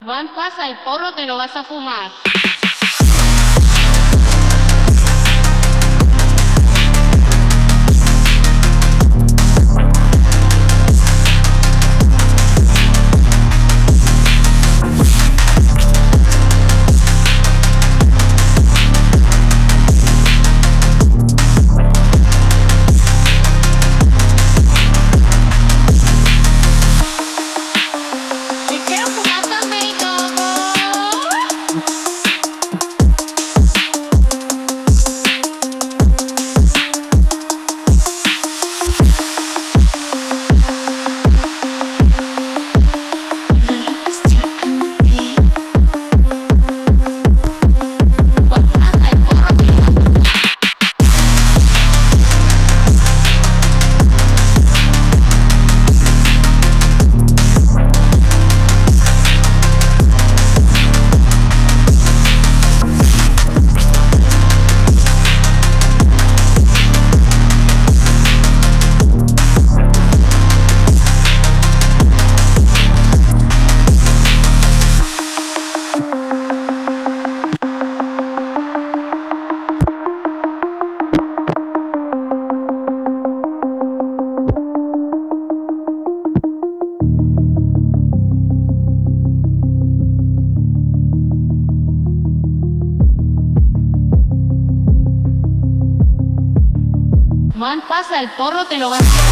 Juan, pasa el porro, te lo vas a fumar. Y quiero fumar también, loco. Juan, pasa el porro, te lo vas a fumar. Juan, pasa el porro, te lo vas a fumar.